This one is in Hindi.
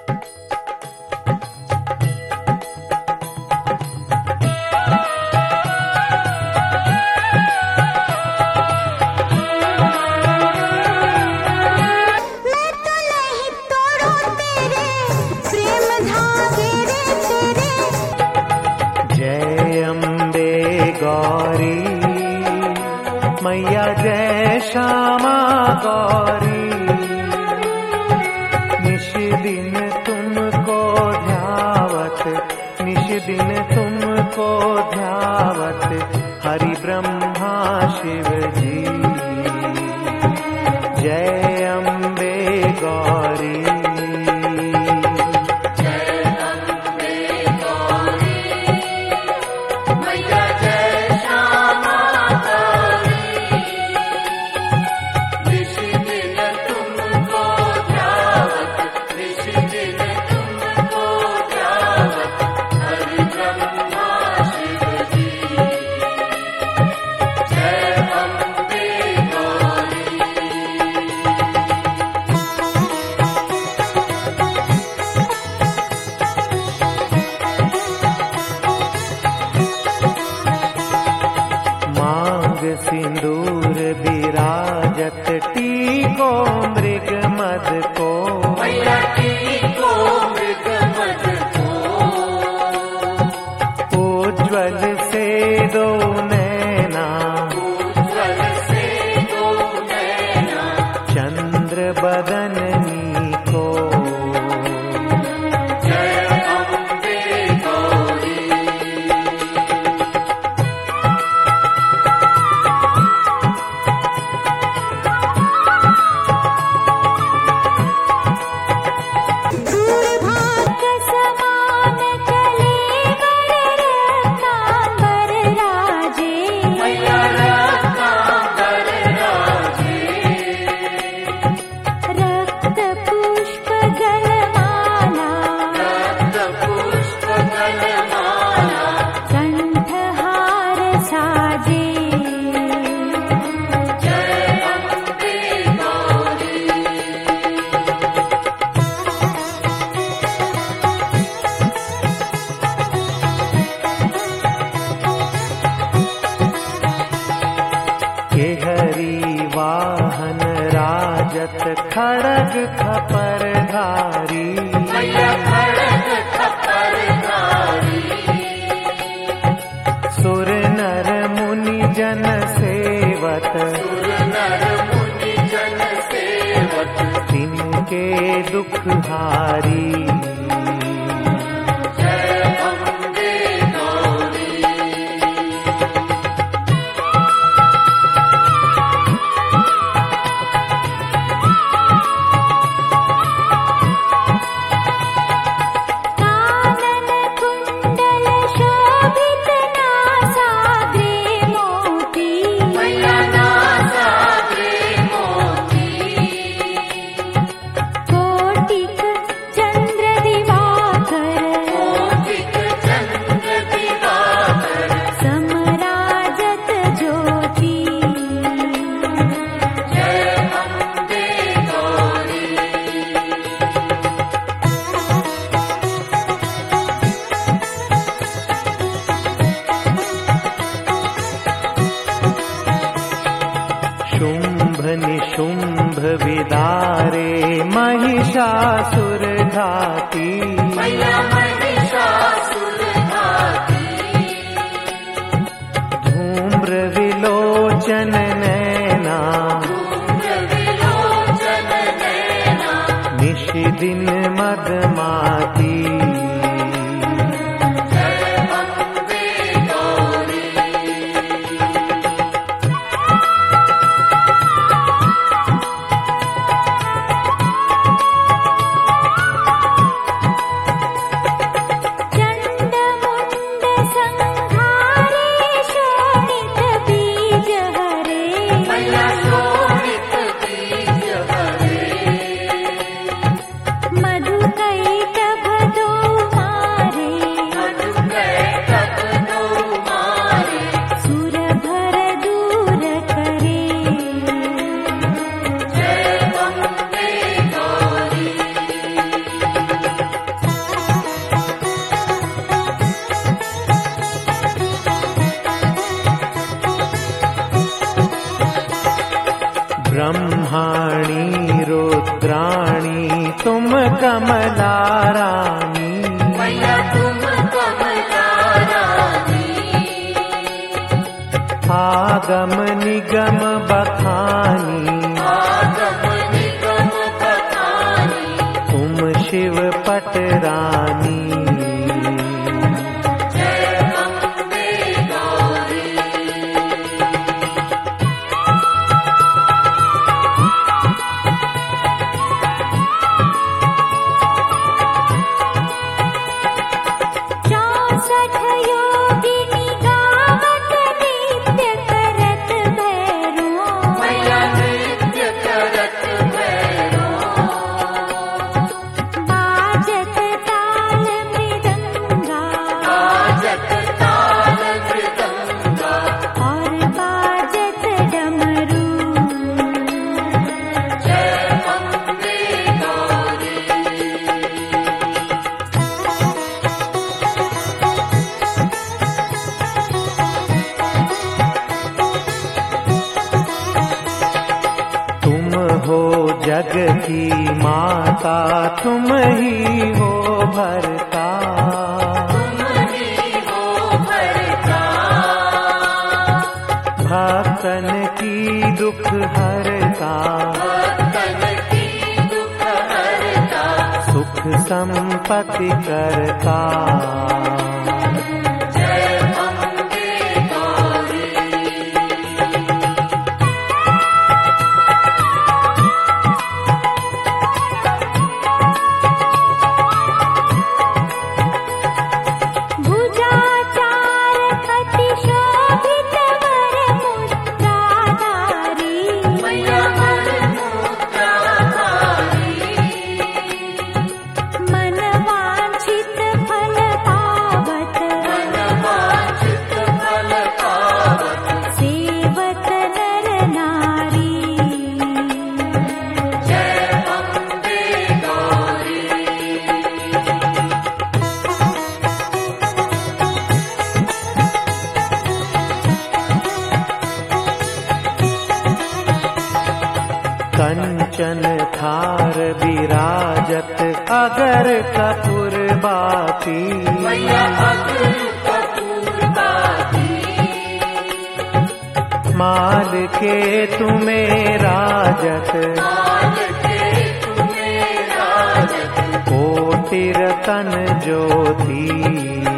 गौरी मैया जय श्यामा गौरी, निश दिन तुमको ध्यावत, निश दिन तुमको ध्यावत, हरि ब्रह्मा शिव जी। जय अम्बे गौरी, सिंदूर विराजत टीको मृग मद को, मैया टीको मृग मद को, उज्ज्वल से दो नैना, उज्ज्वल से दो नैना, चंद्र बदननी को। वाहन राजत खड़ग खपर धारी, मैया खड़ग खपर धारी, सुर नर मुनि जन सेवत, सुर नर मुनि जन सेवत, तिनके दुख हारी। शुंभ निशुंभ विदारे महिषासुर घाती, मैया महिषासुर घाती, धूम्र विलोचन नैना, धूम्र विलोचन नैना, निश दिन मदमाती। ब्रह्माणी रुद्राणी तुम कमला रानी, मैया तुम कमला रानी। आगम निगम बखानी, आगम निगम बखानी, तुम शिव पट रानी। जग की माता तुम ही हो भरता, तुम ही हो भरता। भक्तन की दुख हरता, भक्तन की दुख हरता। सुख संपत्ति करता। कंचन थार विराजत अगर कपूर बाती, माल के तुम्हें राजत, कोटि रतन ज्योति।